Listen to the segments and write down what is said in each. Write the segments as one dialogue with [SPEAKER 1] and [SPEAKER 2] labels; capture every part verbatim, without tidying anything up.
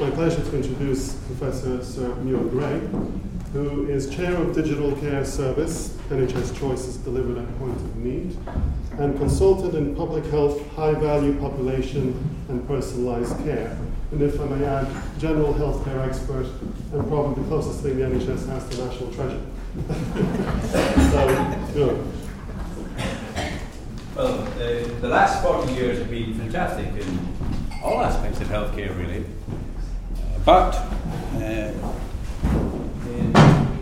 [SPEAKER 1] my pleasure to introduce Professor Sir Muir Gray, who is Chair of Digital Care Service, N H S Choices Delivered at Point of Need, and Consultant in Public Health, High Value Population and Personalised Care. And if I may add, General Healthcare Expert, and probably the closest thing the N H S has to National Treasure. so, you know.
[SPEAKER 2] Well, uh, the last forty years have been fantastic in all aspects of healthcare, really. Uh, but uh, in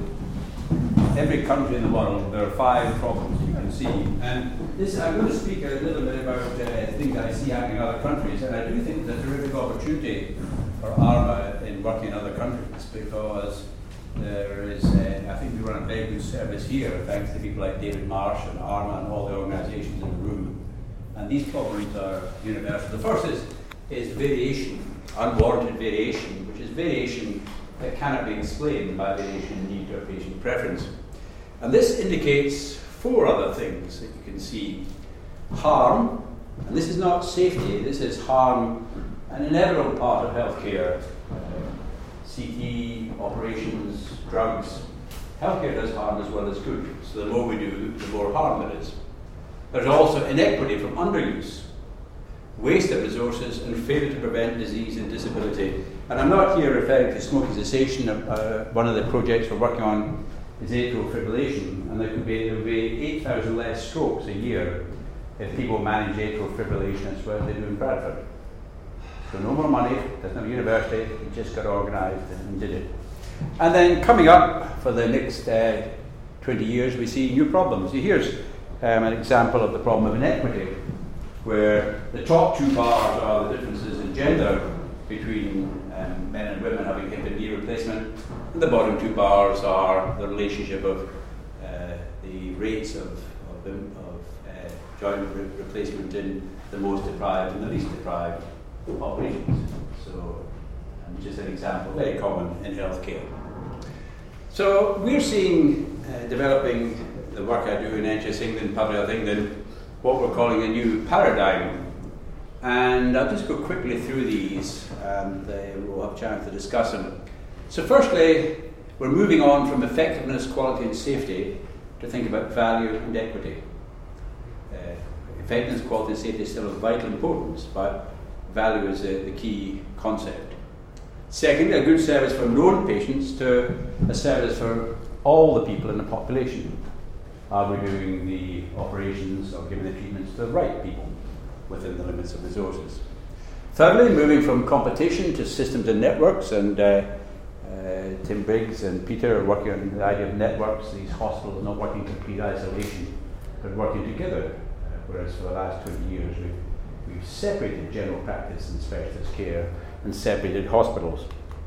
[SPEAKER 2] every country in the world, there are five problems you can see. And this, I'm going to speak a little bit about uh, things I see happening in other countries. And I do think there's a terrific opportunity for ARMA in working in other countries, because there is, uh, I think we run a very good service here, thanks to people like David Marsh and ARMA and all the organisations in the room. And these problems are universal. The first is, is variation, unwarranted variation, which is variation that cannot be explained by variation in need or patient preference. And this indicates four other things that you can see. Harm, and this is not safety, this is harm, an inevitable part of healthcare. C T, operations, drugs. Healthcare does harm as well as good. So the more we do, the more harm there is. There's also inequity from underuse, waste of resources, and failure to prevent disease and disability. And I'm not here referring to smoking cessation. Uh, one of the projects we're working on is atrial fibrillation, and there could be, there would be eight thousand less strokes a year if people manage atrial fibrillation as well as they do in Bradford. So no more money, there's no university, we just got organised and did it. And then coming up for the next uh, twenty years, we see new problems. Here's um, an example of the problem of inequity, where the top two bars are the differences in gender between um, men and women having hip and knee replacement, and the bottom two bars are the relationship of uh, the rates of, of, of uh, joint re- replacement in the most deprived and the least deprived populations. So, um, just an example, very common in healthcare. So, we're seeing, uh, developing the work I do in N H S England, Public Health England, what we're calling a new paradigm. And I'll just go quickly through these, and uh, we'll have a chance to discuss them. So, firstly, we're moving on from effectiveness, quality, and safety to think about value and equity. Uh, effectiveness, quality, and safety is still of vital importance, but value is the, the key concept. Second, a good service for known patients to a service for all the people in the population. Are we doing the operations or giving the treatments to the right people within the limits of resources? Thirdly, moving from competition to systems and networks, and uh, uh, Tim Briggs and Peter are working on the idea of networks, these hospitals not working in complete isolation, but working together, uh, whereas for the last twenty years we've We've separated general practice and specialist care and separated hospitals.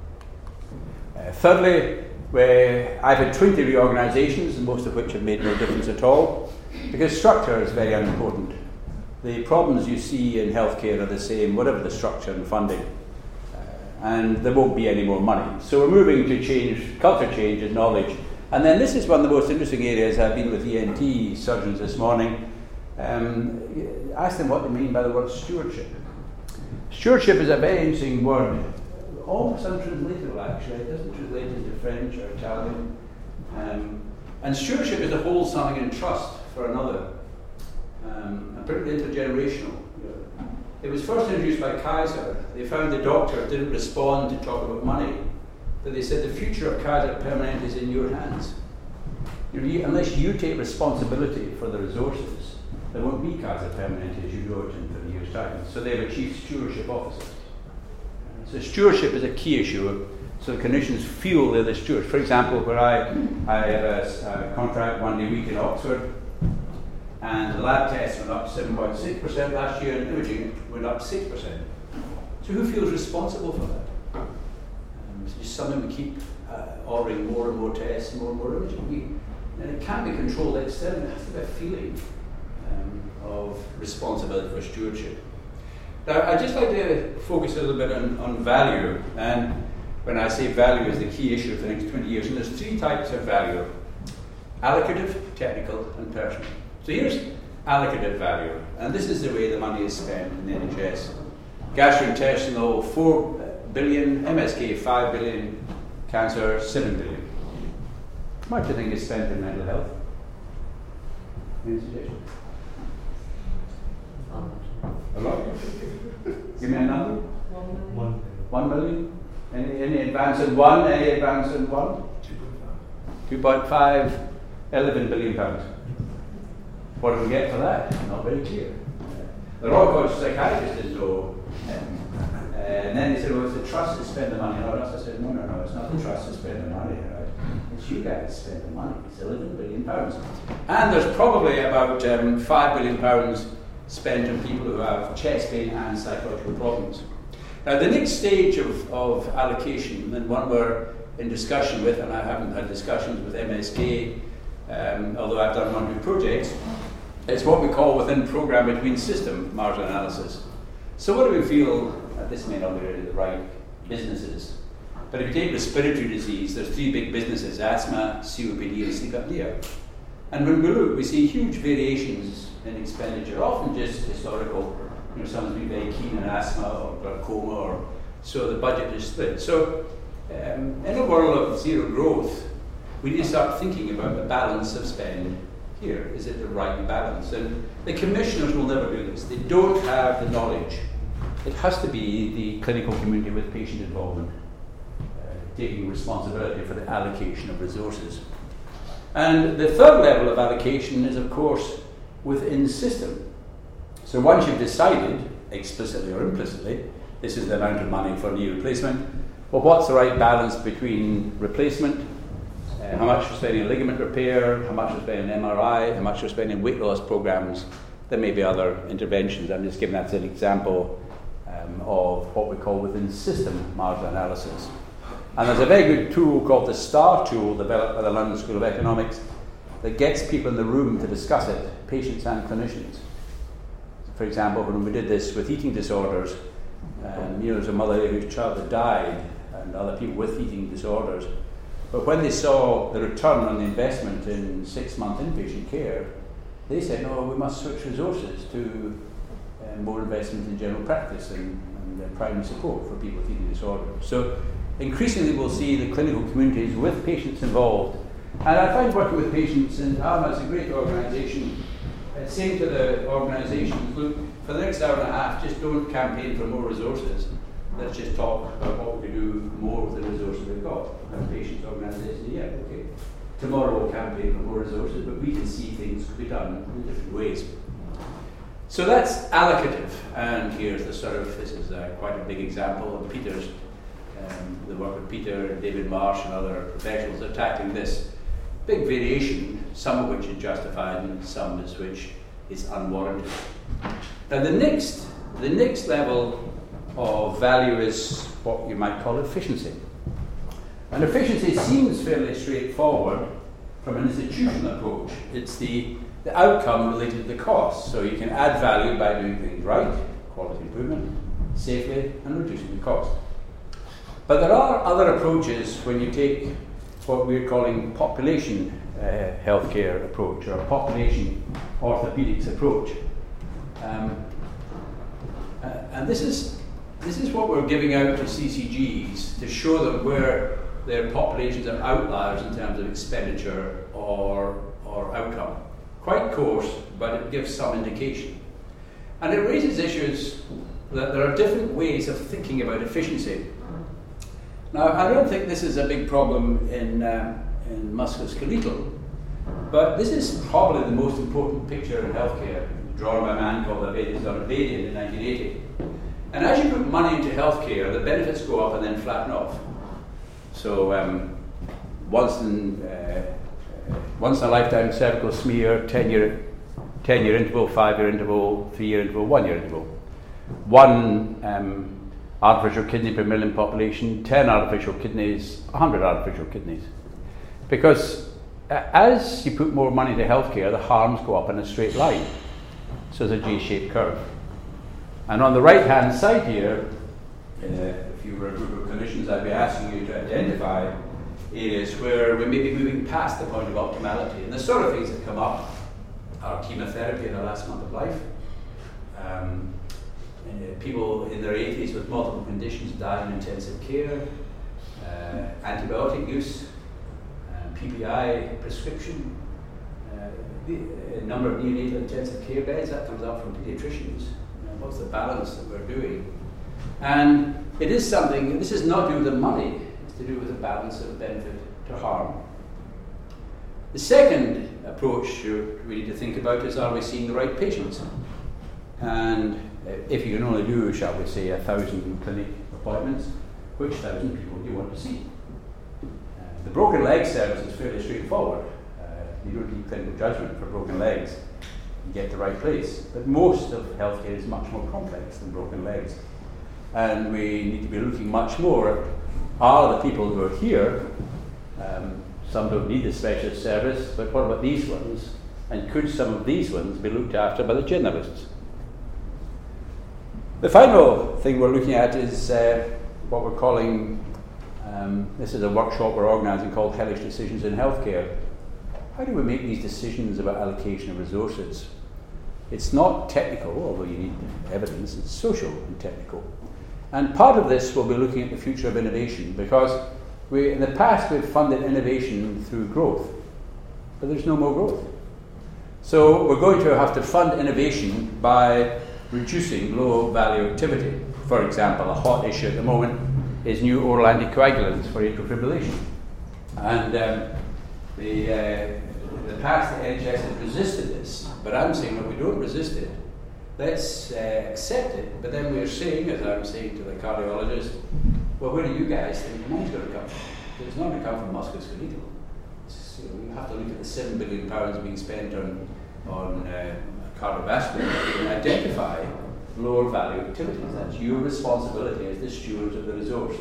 [SPEAKER 2] Uh, thirdly, where I've had twenty reorganisations, most of which have made no difference at all, because structure is very unimportant. The problems you see in healthcare are the same, whatever the structure and funding, uh, and there won't be any more money. So we're moving to change, culture change and knowledge. And then this is one of the most interesting areas. I've been with E N T surgeons this morning. Um, ask them what they mean by the word stewardship. Stewardship is a very interesting word, almost untranslatable actually. It doesn't translate into French or Italian. Um, and stewardship is to hold something in trust for another, um, and particularly intergenerational. It was first introduced by Kaiser. They found the doctor didn't respond to talk about money, but they said the future of Kaiser Permanente is in your hands. You know, you, unless you take responsibility for the resources, there won't be Kaiser Permanente as you know it in thirty years' time. So they have a chief stewardship officer. So stewardship is a key issue. So the clinicians feel they're the stewards. For example, where I, I had a, a contract one day a week in Oxford, and the lab tests went up seven point six percent last year, and imaging went up six percent. So who feels responsible for that? Um, it's just something we keep uh, ordering more and more tests, more and more imaging. We, and it can't be controlled externally. It has to be a feeling Um, of responsibility for stewardship. Now, I'd just like to focus a little bit on, on value, and when I say value is the key issue for the next twenty years, and there's three types of value: allocative, technical, and personal. So here's allocative value, and this is the way the money is spent in the N H S. Gastrointestinal, four billion, M S K five billion, cancer seven billion. How much do you think is spent in mental health? Any suggestions? A lot? Give me a number.
[SPEAKER 3] One.
[SPEAKER 2] One million? Any, any advance in one? Any advance in one? two point five. eleven billion pounds. What do we get for that? Not very clear. The Royal College of Psychiatrists didn't know. Um, uh, and then they said, well, it's the trust that spend the money. And I said, no, no, no, it's not the trust that spend the money. Right? It's you guys that spend the money. It's eleven billion pounds. And there's probably about um, five billion pounds spent on people who have chest pain and psychological problems. Now, the next stage of, of allocation, and one we're in discussion with, and I haven't had discussions with M S K, um, although I've done one or two projects, it's what we call within program between system margin analysis. So what do we feel, uh, this may not be really the right businesses, but if you take respiratory disease, there's three big businesses: asthma, C O P D, and sleep apnea. And when we look, we see huge variations in expenditure, often just historical. You know, someone's been very keen on asthma or glaucoma, or so the budget is split. So um, in a world of zero growth, we need to start thinking about the balance of spend here. Is it the right balance? And the commissioners will never do this. They don't have the knowledge. It has to be the clinical community with patient involvement uh, taking responsibility for the allocation of resources. And the third level of allocation is, of course, within system. So once you've decided, explicitly or implicitly, this is the amount of money for knee replacement, well, what's the right balance between replacement, uh, how much we're spending on ligament repair, how much we're spending on M R I, how much we're spending on weight loss programs. There may be other interventions. I'm just giving that as an example um, of what we call within system margin analysis. And there's a very good tool called the STAR tool, developed by the London School of Economics, that gets people in the room to discuss it, patients and clinicians. For example, when we did this with eating disorders, um, you know, there's a mother whose child had died, and other people with eating disorders. But when they saw the return on the investment in six-month inpatient care, they said, no, we must switch resources to uh, more investment in general practice and, and uh, primary support for people with eating disorders. So increasingly we'll see the clinical communities with patients involved. And I find working with patients, and Alma is a great organisation, uh, saying to the organisations, look, for the next hour and a half, just don't campaign for more resources. Let's just talk about what we can do more with the resources we've got. And the patients organisation, yeah, okay. Tomorrow we'll campaign for more resources, but we can see things could be done in different ways. So that's allocative, and here's the sort of, this is uh, quite a big example of Peter's, um, the work of Peter, David Marsh and other professionals attacking this big variation, some of which is justified and some is which is unwarranted. Now the next, the next level of value is what you might call efficiency. And efficiency seems fairly straightforward from an institutional approach. It's the, the outcome related to the cost. So you can add value by doing things right, quality improvement, safely, and reducing the cost. But there are other approaches when you take what we're calling population uh, healthcare approach, or a population orthopedics approach. Um, uh, and this is This is what we're giving out to C C Gs to show them where their populations are outliers in terms of expenditure or, or outcome. Quite coarse, but it gives some indication. And it raises issues that there are different ways of thinking about efficiency. Now, I don't think this is a big problem in, uh, in musculoskeletal, but this is probably the most important picture in healthcare, drawn by a man called Abedian Abedian in nineteen eighty. And as you put money into healthcare, the benefits go up and then flatten off. So um, once in uh, uh, once in a lifetime cervical smear, ten year ten year interval, five year interval, three year interval, one year interval. One um, artificial kidney per million population, ten artificial kidneys, one hundred artificial kidneys. Because uh, as you put more money into healthcare, the harms go up in a straight line. So it's a J-shaped curve. And on the right-hand side here, uh, if you were a group of clinicians, I'd be asking you to identify areas where we may be moving past the point of optimality. And the sort of things that come up are chemotherapy in the last month of life, um, uh, uh, people in their eighties with multiple conditions die in intensive care, uh, antibiotic use, uh, P P I prescription, uh, the uh, number of neonatal intensive care beds, that comes out from pediatricians. You know, what's the balance that we're doing? And it is something, this is not to do with the money, it's to do with the balance of benefit to harm. The second approach we need to think about is, are we seeing the right patients? And if you can only do, shall we say, a thousand clinic appointments, which thousand people do you want to see? Uh, the broken leg service is fairly straightforward. Uh, you don't need clinical judgment for broken legs. You get the right place. But most of healthcare is much more complex than broken legs. And we need to be looking much more at, are the people who are here, um, some don't need the specialist service, but what about these ones? And could some of these ones be looked after by the generalists? The final thing we're looking at is uh, what we're calling, um, this is a workshop we're organising called Hellish Decisions in Healthcare. How do we make these decisions about allocation of resources? It's not technical, although you need evidence, it's social and technical. And part of this will be looking at the future of innovation, because we, in the past we've funded innovation through growth, but there's no more growth. So we're going to have to fund innovation by reducing low value activity. For example, a hot issue at the moment is new oral anticoagulants for atrial fibrillation. And um, the, uh, in the past the N H S has resisted this, but I'm saying, well, we don't resist it. Let's uh, accept it, but then we're saying, as I'm saying to the cardiologist, well, where do you guys think the money's going to come from? It's not going to come from musculoskeletal. It's, you know, you have to look at the seven billion pounds being spent on, on uh, cardiovascular and identify lower value activities. That's your responsibility as the stewards of the resource.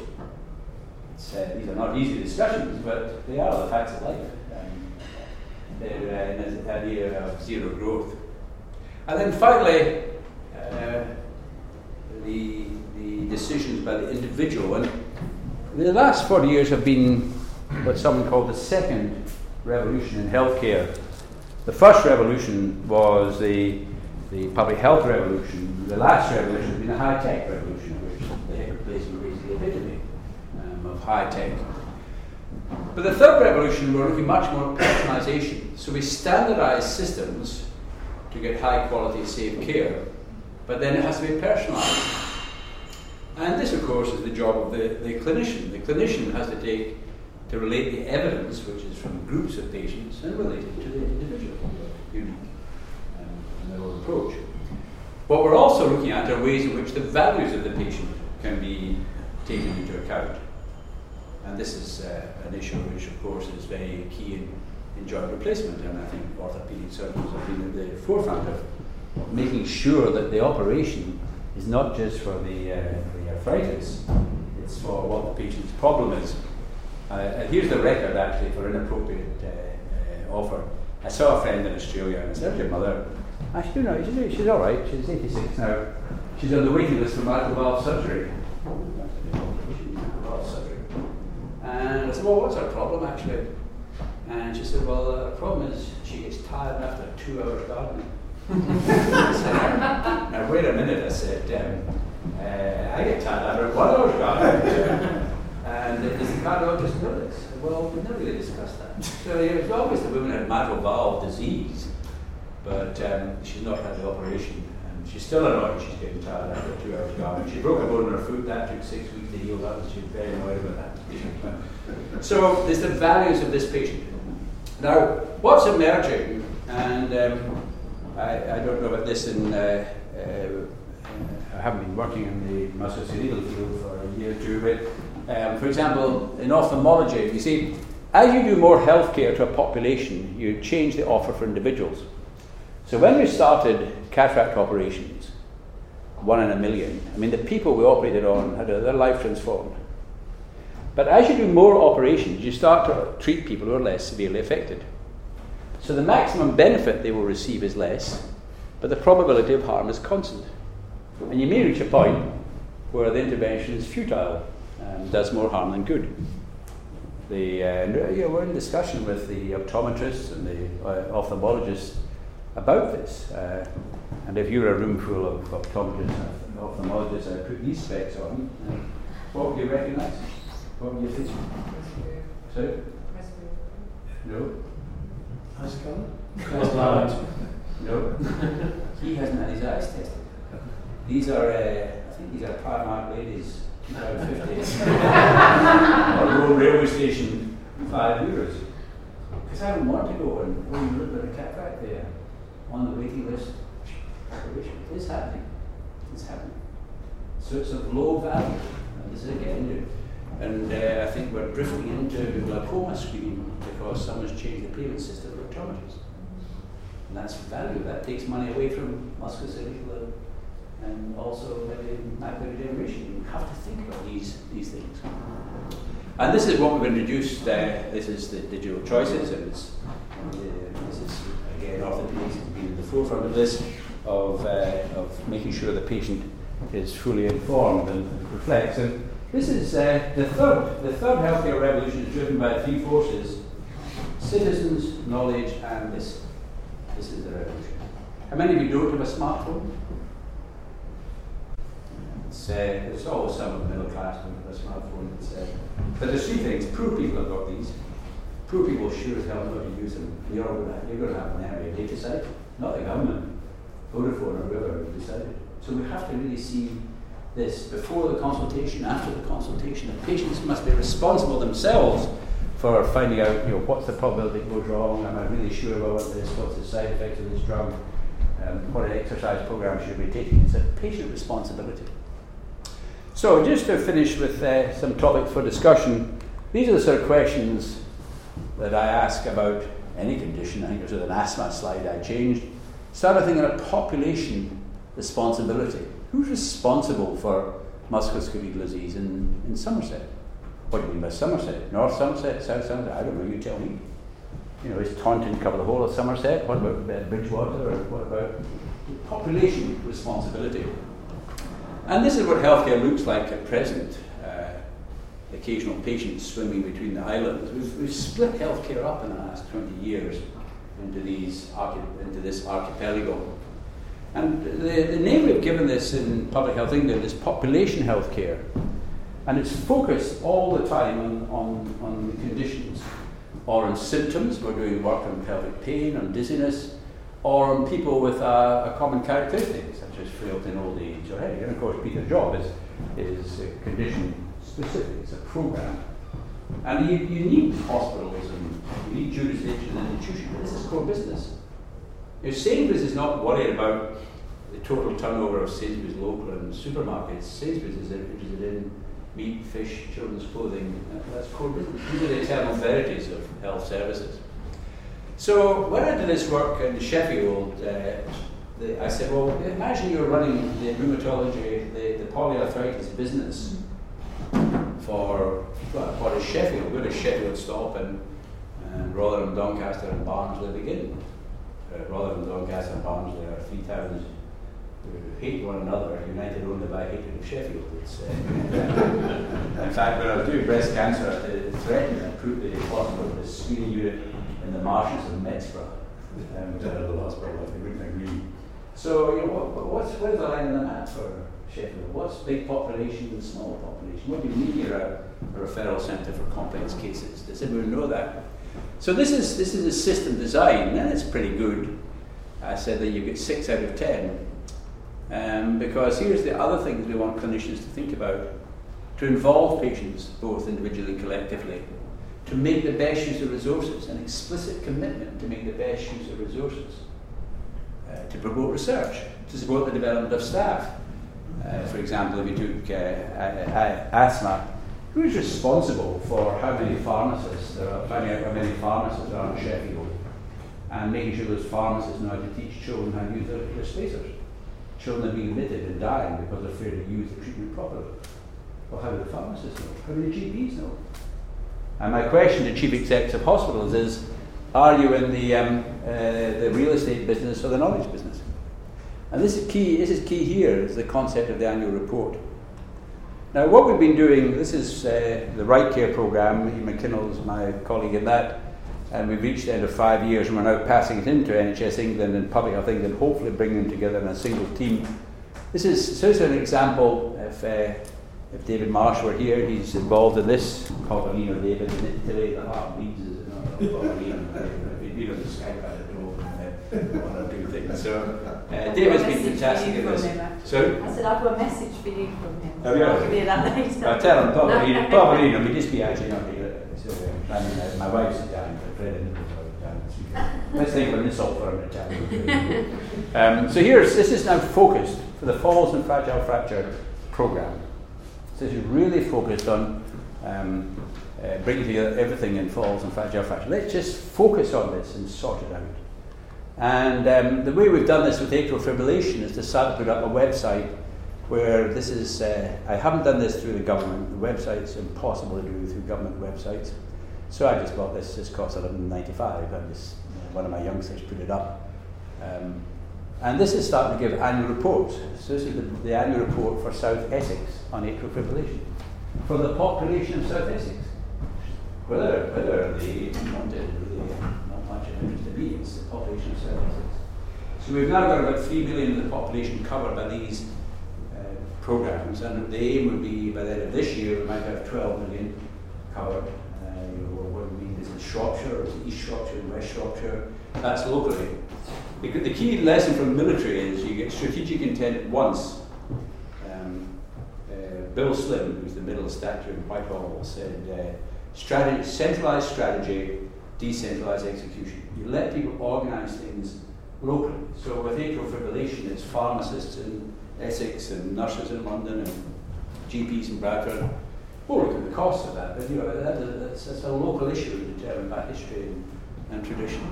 [SPEAKER 2] Uh, these are not easy discussions, but they are the facts of life. Um, they're uh, in the idea of zero growth. And then finally, uh, the, the decisions by the individual. And the last forty years have been what someone called the second revolution in healthcare. The first revolution was the, the public health revolution. The last revolution has been the high-tech revolution, which the hip replacement is the epitome um, of high-tech. But the third revolution, we're looking much more at personalisation. So we standardise systems to get high-quality, safe care, but then it has to be personalised. And this, of course, is the job of the, the clinician. The clinician has to take, to relate the evidence, which is from groups of patients, and relate it to the individual, unique um, in their own approach. What we're also looking at are ways in which the values of the patient can be taken into account. And this is uh, an issue which, of course, is very key in, in joint replacement, and I think orthopaedic surgeons have been at the forefront of making sure that the operation is not just for the, uh, the arthritis, it's for what the patient's problem is. Uh, and here's the record, actually, for inappropriate uh, uh, offer. I saw a friend in Australia, and I said to your mother, I said, you know, she's, she's all right, she's eighty-six now. She's on the waiting list for mitral valve surgery. And I said, well, what's her problem, actually? And she said, well, the uh, problem is she gets tired after two hours gardening. I said, now, wait a minute, I said, um, uh, I get tired after one hour gardening. And uh, does the cardiologist know this? Well, we never really discussed that. So it was obvious the woman had mitral valve disease, but um, she's not had the operation. And she's still annoyed she's getting tired after two hours gardening. She broke a bone in her foot, that took six weeks to heal. That was, she was very annoyed about that. So there's the values of this patient. Now, what's emerging, and um, I, I don't know about this in, uh, uh, I haven't been working in the musculoskeletal field for a year or two, but um, for example, in ophthalmology, you see, as you do more healthcare to a population, you change the offer for individuals. So when we started cataract operations, one in a million, I mean, the people we operated on had their life transformed. But as you do more operations, you start to treat people who are less severely affected. So the maximum benefit they will receive is less, but the probability of harm is constant. And you may reach a point where the intervention is futile and does more harm than good. The, uh, you know, we're in discussion with the optometrists and the uh, ophthalmologists about this. Uh, and if you're a room full of optometrists and ophthalmologist, I put these specs on. Uh, what would you recognise? What would you think? Sorry? No.
[SPEAKER 3] Ice colour?
[SPEAKER 2] No. He hasn't had his eyes tested. These are, uh, I think these are Primark ladies, two thousand fifty. Or Road Railway Station, five euros. Because I don't want to go and oh, you look at a cataract there on the waiting list. It is happening. It's happening. So it's of low value. And this is again, and uh, I think we're drifting into glaucoma screening because someone's changed the payment system for optometrists. And that's value. That takes money away from musculoskeletal and also uh, macular degeneration. You have to think about these, these things. And this is what we've introduced. Uh, this is the digital choices, and it's, uh, this is again orthopedics has been at the forefront of this, of uh, of making sure the patient is fully informed and reflects. And this is uh, the third. The third healthcare revolution is driven by three forces: citizens, knowledge, and this. This is the revolution. How many of you don't have a smartphone? It's, uh, it's always some of the middle class don't have a smartphone. It's, uh, but there's three things. Poor people have got these. Poor people sure as hell know how to use them. You're going to, you're going to have an area data site, not the government, Vodafone or whoever decided. So we have to really see this before the consultation, after the consultation. The patients must be responsible themselves for finding out, you know, what's the probability it goes wrong, am I really sure about this, what's the side effects of this drug, um, what exercise program should we be taking. It's a patient responsibility. So just to finish with uh, some topics for discussion, these are the sort of questions that I ask about any condition. I think there's an asthma slide I changed. Started thinking of population responsibility. Who's responsible for musculoskeletal disease in, in Somerset? What do you mean by Somerset? North Somerset, South Somerset? I don't know, you tell me. You know, is Taunton cover the whole of Somerset? What about uh, Bridgewater? Or what about population responsibility? And this is what healthcare looks like at present. Uh, occasional patients swimming between the islands. We've, we've split healthcare up in the last twenty years into these archi- into this archipelago. And the, the name we've given this in Public Health England is population healthcare. And it's focused all the time on, on, on the conditions, or on symptoms. We're doing work on pelvic pain, on dizziness, or on people with a, a common characteristic, such as frailty in old age or headache. And of course, Peter's job is, is uh, condition specific, it's a program. And you, you need hospitals and you need jurisdiction and institutions, but this is core business. If Sainsbury's is not worried about the total turnover of Sainsbury's local and supermarkets, Sainsbury's is interested in meat, fish, children's clothing. Uh, that's core business. These are the eternal verities of health services. So when I did this work in Sheffield, uh, the, I said, well, imagine you're running the rheumatology, the, the polyarthritis business for, well, what is Sheffield? Where does Sheffield stop and, and Rotherham, Doncaster and Barnsley begin? Uh, Rotherham, Doncaster and Barnsley are three towns who hate one another, united only by hatred of Sheffield. It's, uh, in fact, when I was doing breast cancer, I threatened and put the hospital, the screening unit, in the marshes of Metzborough. Um, the hospital, they wouldn't agree. So, you know, what, what's, where's the line in the map for Sheffield? What's big population and small population? What do you mean you're a, a referral centre for complex cases? Does everyone know that? So this is this is a system design, and it's pretty good. I said that you get six out of ten. Um, because here's the other things we want clinicians to think about: to involve patients, both individually and collectively, to make the best use of resources, an explicit commitment to make the best use of resources, uh, to promote research, to support the development of staff. Uh, for example, if you took uh, uh, asthma, who's responsible for how many pharmacists there are, finding out how many pharmacists there are in Sheffield, and making sure those pharmacists know how to teach children how to use their, their spacers? Children are being admitted and dying because they're afraid to use the treatment properly. Well, how do the pharmacists know? How do the G Ps know? And my question to chief execs of hospitals is, are you in the um, uh, the real estate business or the knowledge business? And this is key. This is key here. Is the concept of the annual report. Now, what we've been doing. This is uh, the Right Care program. Ian McKinnell is my colleague in that, and we've reached the end of five years, and we're now passing it into N H S England and Public Health England, hopefully bringing them together in a single team This is so. This is an example. If uh, if David Marsh were here, he's involved in this. Poverino David in Italy. The heart beats is not Poverino. If you don't Skype, I don't know. Uh, want to do things. So uh, David's been fantastic at this. So
[SPEAKER 4] I said I've got a message for you from him.
[SPEAKER 2] Have you?
[SPEAKER 4] I'll give you that later.
[SPEAKER 2] I tell him Poverino. Poverino. We just be actually not here. So uh, I mean, uh, my wife's Italian, but Fred and let's think of an insult for an Italian. um, so here's, this is now focused for the Falls and Fragile Fracture programme. So this is really focused on um, uh, bringing together everything in Falls and Fragile Fracture. Let's just focus on this and sort it out. And um, the way we've done this with atrial fibrillation is to start to put up a website where this is, uh, I haven't done this through the government. The website's impossible to do through government websites. So I just bought this, this cost eleven ninety-five. I just, one of my youngsters put it up. Um, and this is starting to give annual reports. So this is the, the annual report for South Essex on atrial fibrillation. For the population of South Essex. Whether, whether they want it, really not much of interest to me, it's the population of South Essex. So we've now got about three million of the population covered by these uh, programs, and the aim would be by the end of this year we might have twelve million covered. Shropshire, or East Shropshire, West Shropshire, that's locally. Because the key lesson from the military is you get strategic intent once. Um, uh, Bill Slim, who's the middle statue in Whitehall, said uh, strategy, centralised strategy, decentralised execution. You let people organise things locally. So with atrial fibrillation, it's pharmacists in Essex and nurses in London and G Ps in Bradford. We'll look at the cost of that, but you know, that, that's, that's a local issue determined by history and, and tradition.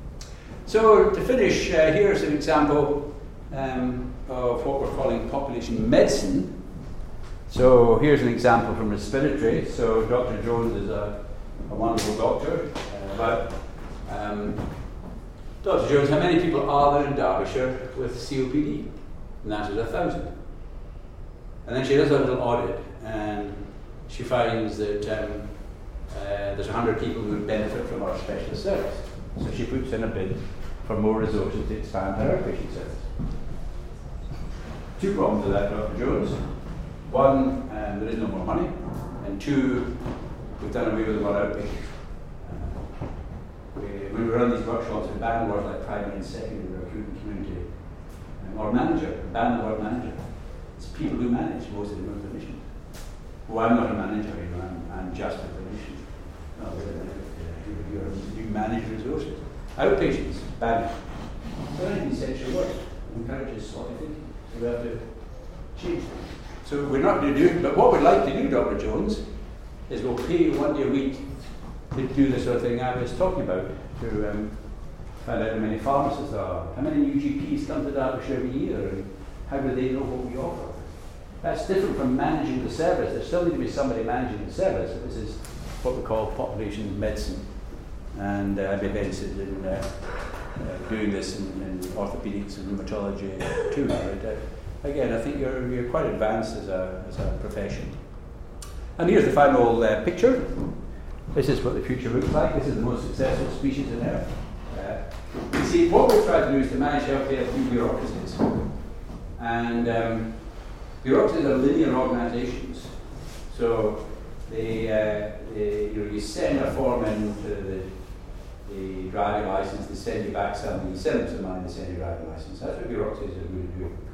[SPEAKER 2] So to finish, uh, here's an example um, of what we're calling population medicine. So here's an example from respiratory. So Doctor Jones is a, a wonderful doctor. Uh, but um, Doctor Jones, how many people are there in Derbyshire with C O P D? And that is a thousand. And then she does a little audit, and she finds that um, uh, there's one hundred people who would benefit from our specialist service. So she puts in a bid for more resources to expand her outpatient service. Two problems with that, Doctor Jones. One, um, there is no more money. And two, we've done away with the word outpatient. Uh, we, when we run these workshops, we ban words like primary and secondary or acute and community. Um, or manager, ban the word manager. It's people who manage most of the clinicians. Well, I'm not a manager, you know, I'm, I'm just a clinician. No, you're, you're, you manage resources. Outpatients, bad. So anything central work encourages sort of thinking. So we have to change things. So we're not going to do it, but what we'd like to do, Doctor Jones, is we'll pay you one day a week to do the sort of thing I was talking about, to um, find out how many pharmacists there are, how many new G Ps come to Derbyshire every year, and how do they know what we offer. That's different from managing the service. There still needs to be somebody managing the service. This is what we call population medicine. And uh, I've been interested in uh, uh, doing this in, in orthopedics and rheumatology too. But, uh, again, I think you're, you're quite advanced as a, as a profession. And here's the final uh, picture. This is what the future looks like. This is the most successful species in Earth. Uh, you see, what we're trying to do is to manage healthcare through bureaucracies. And um, bureaucracies are linear organizations. So they, uh, they, you know, you send a form in to the, the driving license, they send you back something, you send them some money, they send you a driving license. That's what bureaucracies are going to do.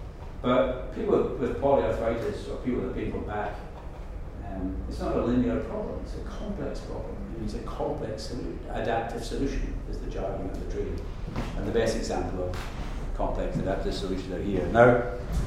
[SPEAKER 2] But people with polyarthritis or people with a painful back, um, it's not a linear problem, it's a complex problem. It needs a complex solu- adaptive solution, is the jargon of the trade. And the best example of complex adaptive solutions are here. Now,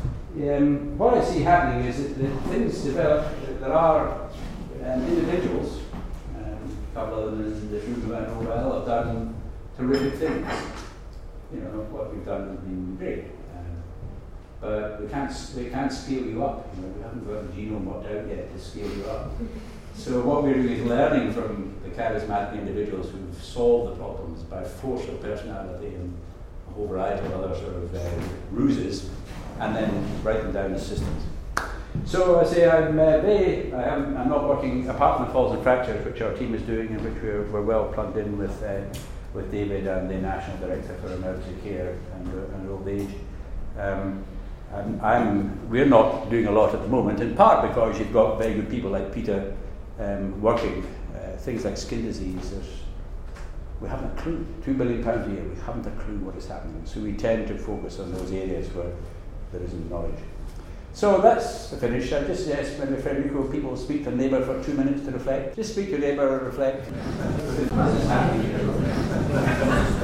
[SPEAKER 2] um, what I see happening is that, that things develop, that there are um, individuals, um, a couple of them in this room who I know well, have done terrific things. You know, what we've done has been great. Um, but we can't, we can't scale you up. You know, we haven't got the genome worked out yet to scale you up. So what we're doing is learning from the charismatic individuals who've solved the problems by force of personality and a whole variety of other sort of uh, ruses, and then write them down as systems. So I say I'm uh, very, I am, I'm not working, apart from the Falls and Fractures, which our team is doing, and which we're, we're well plugged in with uh, with David and the National Director for Emergency Care and, uh, and Old Age. Um, I'm, I'm, we're not doing a lot at the moment, in part because you've got very good people like Peter um, working. Uh, things like skin disease, there's, we haven't a clue. Two billion pounds a year, we haven't a clue what is happening. So we tend to focus on those areas where there isn't knowledge. So that's the finish. I just suggest maybe Federico, people speak to neighbour for two minutes to reflect. Just speak to neighbour and reflect.